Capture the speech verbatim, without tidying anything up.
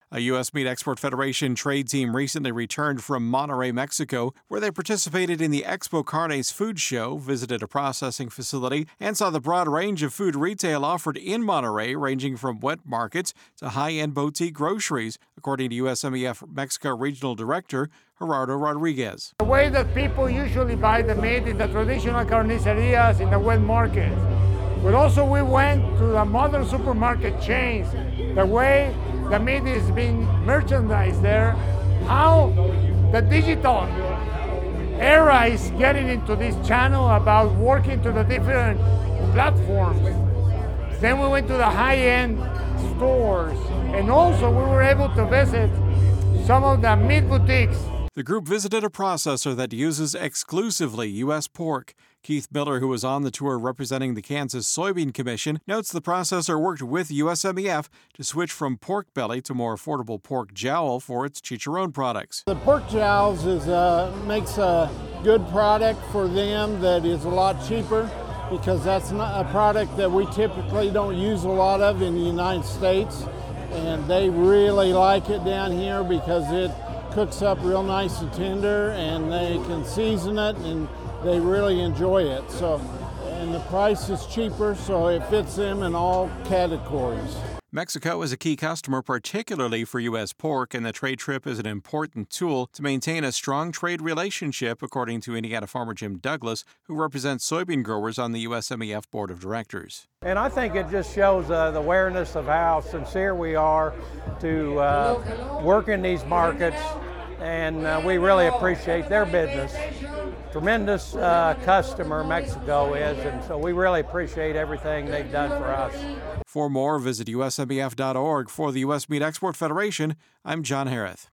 A U S. Meat Export Federation trade team recently returned from Monterrey, Mexico, where they participated in the Expo Carnes food show, visited a processing facility, and saw the broad range of food retail offered in Monterrey, ranging from wet markets to high-end boutique groceries, according to U S M E F Mexico Regional Director Gerardo Rodriguez. The way that people usually buy the meat in the traditional carnicerias, in the wet markets, but also we went to the modern supermarket chains, the way the meat is being merchandised there, how the digital era is getting into this channel about working to the different platforms. Then we went to the high-end stores, and also we were able to visit some of the meat boutiques. The group visited a processor that uses exclusively U S pork. Keith Miller, who was on the tour representing the Kansas Soybean Commission, notes the processor worked with U S M E F to switch from pork belly to more affordable pork jowl for its chicharron products. The pork jowls is, uh, makes a good product for them that is a lot cheaper, because that's not a product that we typically don't use a lot of in the United States. And they really like it down here because it cooks up real nice and tender, and they can season it, and they really enjoy it. So, and the price is cheaper, so it fits them in all categories. Mexico is a key customer, particularly for U S pork, and the trade trip is an important tool to maintain a strong trade relationship, according to Indiana farmer Jim Douglas, who represents soybean growers on the U S M E F Board of Directors. And I think it just shows uh, the awareness of how sincere we are to uh, work in these markets, and uh, we really appreciate their business. Tremendous uh, customer Mexico is, and so we really appreciate everything they've done for us. For more, visit U S M E F dot org. For the U S. Meat Export Federation, I'm John Harrith.